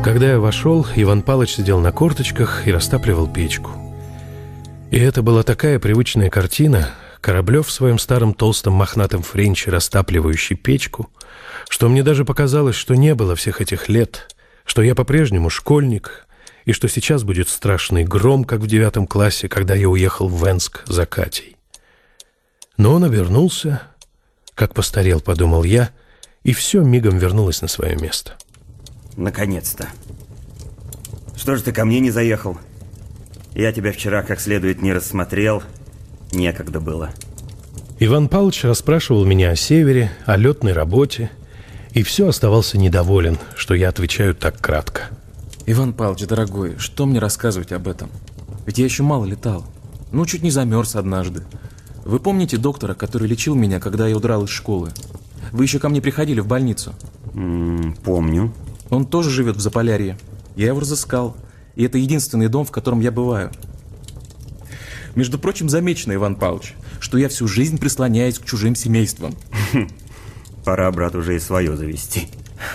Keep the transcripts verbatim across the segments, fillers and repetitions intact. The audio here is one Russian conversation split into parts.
Когда я вошел, Иван Палыч сидел на корточках и растапливал печку. И это была такая привычная картина, Кораблев в своем старом толстом мохнатом френче, растапливающий печку, что мне даже показалось, что не было всех этих лет, что я по-прежнему школьник, и что сейчас будет страшный гром, как в девятом классе, когда я уехал в Венск за Катей. Но он обернулся, как постарел, подумал я, и все мигом вернулось на свое место. Наконец-то. Что же ты ко мне не заехал? Я тебя вчера как следует не рассмотрел. Некогда было. Иван Павлович расспрашивал меня о севере, о летной работе, и все оставался недоволен, что я отвечаю так кратко. Иван Павлович, дорогой, что мне рассказывать об этом? Ведь я еще мало летал. Ну, чуть не замерз однажды. Вы помните доктора, который лечил меня, когда я удрал из школы? Вы еще ко мне приходили в больницу? М-м, помню. Он тоже живет в Заполярье. Я его разыскал. И это единственный дом, в котором я бываю. Между прочим, замечено, Иван Павлович, что я всю жизнь прислоняюсь к чужим семействам. Пора, брат, уже и свое завести.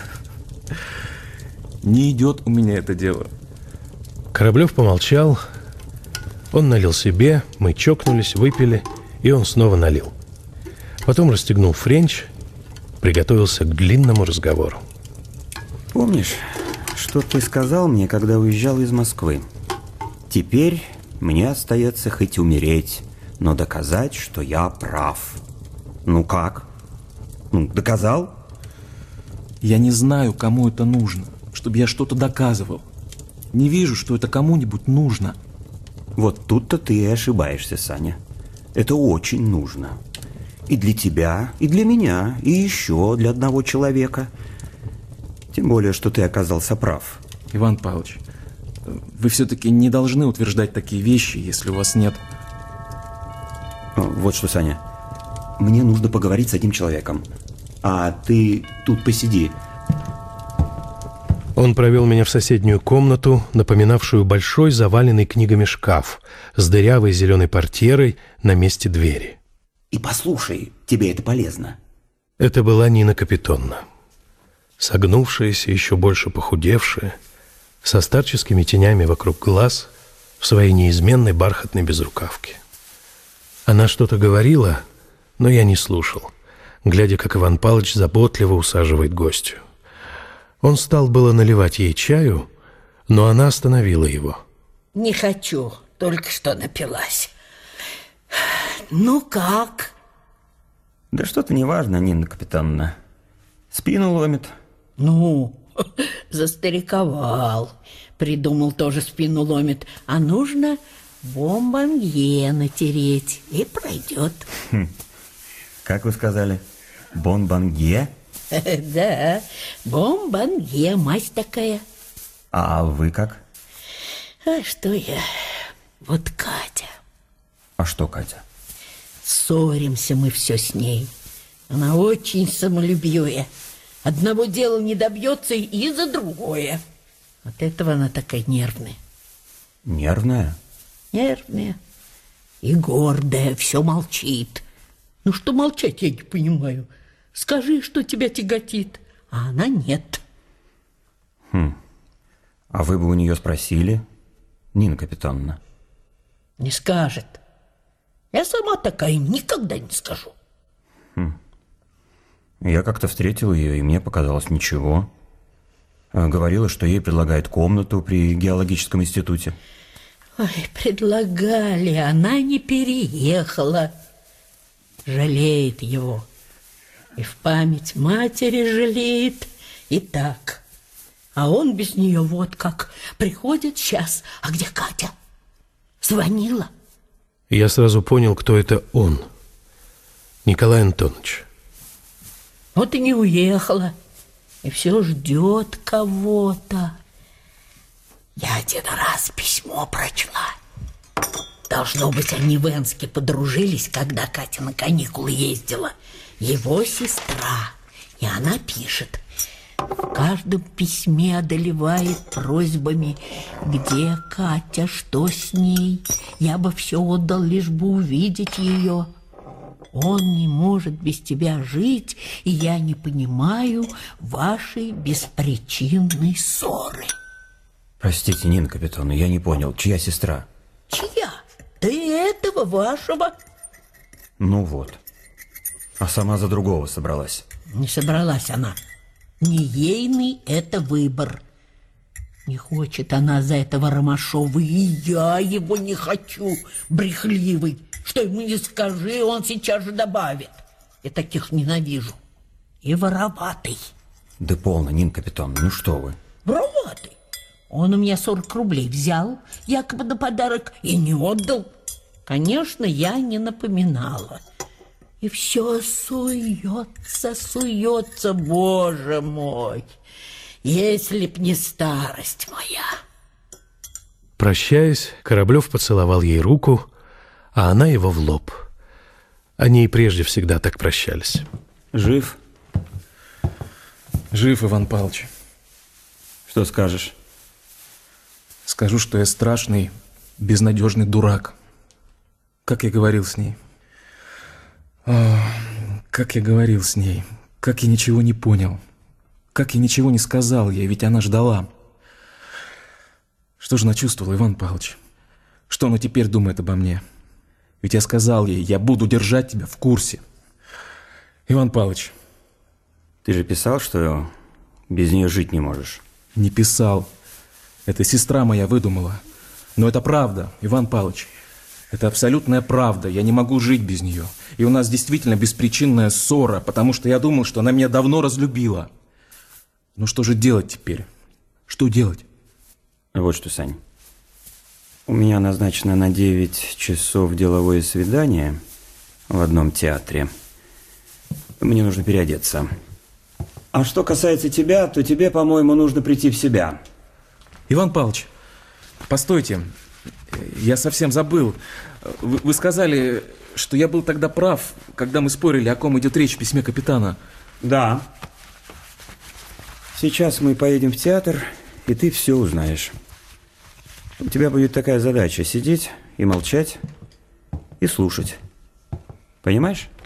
Не идет у меня это дело. Кораблев помолчал. Он налил себе, мы чокнулись, выпили, и он снова налил. Потом расстегнул френч, приготовился к длинному разговору. Помнишь, что ты сказал мне, когда уезжал из Москвы? Теперь мне остается хоть умереть, но доказать, что я прав. Ну как? Ну, доказал? Я не знаю, кому это нужно, чтобы я что-то доказывал. Не вижу, что это кому-нибудь нужно. Вот тут-то ты и ошибаешься, Саня. Это очень нужно. И для тебя, и для меня, и еще для одного человека. Тем более, что ты оказался прав. Иван Павлович, вы все-таки не должны утверждать такие вещи, если у вас нет... Вот что, Саня, мне нужно поговорить с этим человеком. А ты тут посиди. Он провел меня в соседнюю комнату, напоминавшую большой заваленный книгами шкаф с дырявой зеленой портьерой на месте двери. И послушай, тебе это полезно. Это была Нина Капитонна. Согнувшаяся, еще больше похудевшая, со старческими тенями вокруг глаз, в своей неизменной бархатной безрукавке. Она что-то говорила, но я не слушал, глядя, как Иван Павлович заботливо усаживает гостью. Он стал было наливать ей чаю, но она остановила его. Не хочу, только что напилась. Ну как? Да что-то неважно, Нина Капитоновна. Спину ломит. Ну, застряковал. Придумал, тоже спину ломит. А нужно бомбонье натереть, и пройдет. Хм. Как вы сказали? Бомбонье? Да, бомбонье, мазь такая. А вы как? А что я? Вот Катя. А что Катя? Ссоримся мы все с ней. Она очень самолюбивая. Одного дела не добьется и за другое. От этого она такая нервная. Нервная? Нервная. И гордая, все молчит. Ну что молчать, я не понимаю. Скажи, что тебя тяготит. А она нет. Хм. А вы бы у нее спросили, Нина Капитоновна? Не скажет. Я сама такая никогда не скажу. Хм. Я как-то встретил ее, и мне показалось ничего. Говорила, что ей предлагают комнату при геологическом институте. Ой, предлагали, она не переехала. Жалеет его. И в память матери жалеет, и так. А он без нее вот как. Приходит сейчас, а где Катя? Звонила. Я сразу понял, кто это он. Николай Антонович. Вот и не уехала. И все ждет кого-то. Я один раз письмо прочла. Должно быть, они в Энске подружились, когда Катя на каникулы ездила. Его сестра. И она пишет. В каждом письме одолевает просьбами. Где Катя, что с ней? Я бы все отдал, лишь бы увидеть ее. Он не может без тебя жить, и я не понимаю вашей беспричинной ссоры. Простите, Нина Капитоновна, я не понял, чья сестра? Чья? Да и этого вашего. Ну вот. А сама за другого собралась. Не собралась она. Не ейный это выбор. Не хочет она за этого Ромашова, и я его не хочу, брехливый. Что ему не скажи, он сейчас же добавит. Я таких ненавижу. И вороватый. Да полно, Нина Капитоновна, ну что вы. Вороватый. Он у меня сорок рублей взял, якобы на подарок, и не отдал. Конечно, я не напоминала. И все суется, суется, боже мой. Если б не старость моя. Прощаясь, Кораблев поцеловал ей руку, а она его в лоб. Они и прежде всегда так прощались. Жив? Жив, Иван Павлович. Что скажешь? Скажу, что я страшный, безнадежный дурак. Как я говорил с ней. О, как я говорил с ней. Как я ничего не понял. Как я ничего не сказал ей, ведь она ждала. Что же она чувствовала, Иван Павлович? Что она теперь думает обо мне? Ведь я сказал ей, я буду держать тебя в курсе. Иван Павлович. Ты же писал, что без нее жить не можешь. Не писал. Это сестра моя выдумала. Но это правда, Иван Павлович. Это абсолютная правда. Я не могу жить без нее. И у нас действительно беспричинная ссора, потому что я думал, что она меня давно разлюбила. Ну что же делать теперь? Что делать? Вот что, Сань. У меня назначено на девять часов деловое свидание в одном театре. Мне нужно переодеться. А что касается тебя, то тебе, по-моему, нужно прийти в себя. Иван Павлович, постойте. Я совсем забыл. Вы, вы сказали, что я был тогда прав, когда мы спорили, о ком идет речь в письме капитана. Да. Сейчас мы поедем в театр, и ты все узнаешь. У тебя будет такая задача — сидеть и молчать, и слушать. Понимаешь?